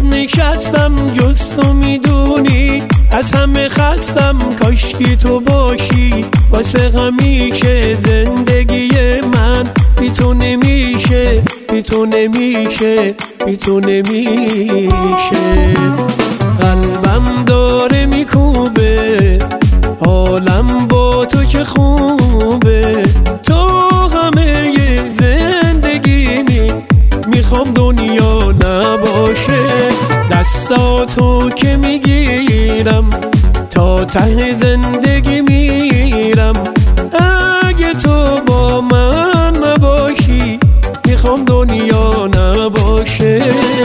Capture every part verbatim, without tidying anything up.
نشستم جز تو میدونی، از همه خستم کاشکی تو باشی. واسه غمی که زندگی من بی تو نمیشه، بی تو نمیشه، بی تو نمیشه. قلبم داره میکوبه، حالم با تو که خوبه. تو همه زندگیمی، میخوام دنیا نباشه. دستاتو که میگیرم تا ته زندگی میرم. اگه تو با من نباشی میخوام دنیا نباشه.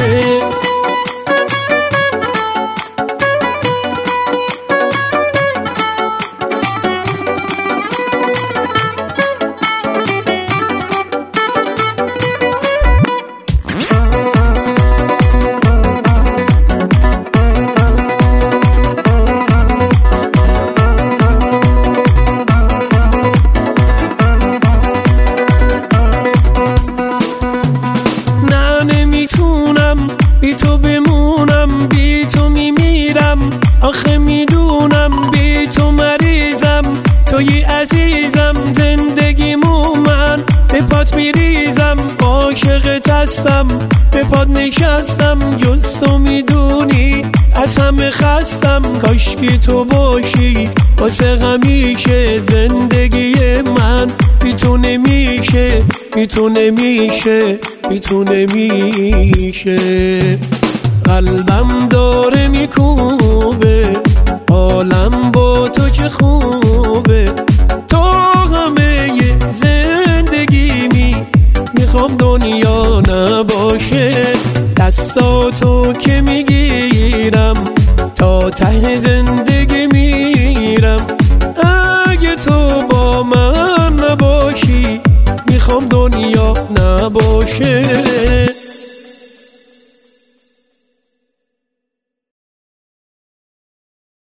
بی تو بمونم، بی تو میمیرم. آخه میدونم بی تو مریضم. توی عزیزم، زندگیمو من به پات میریزم. عاشقت هستم، به پات نشستم جز تو میدونی، از همه خستم کاشکی تو باشی. واسه غمی که زندگی من بی تو نمیشه، بی تو نمیشه، بی تو نمیشه. قلبم داره میکوبه، حالم با تو که خوبه. تو همه زندگیمی، میخوام دنیا نباشه. دستاتو که میگیرم تا ته زندگی میرم. اگه تو با من نباشی میخوام دنیا نباشه.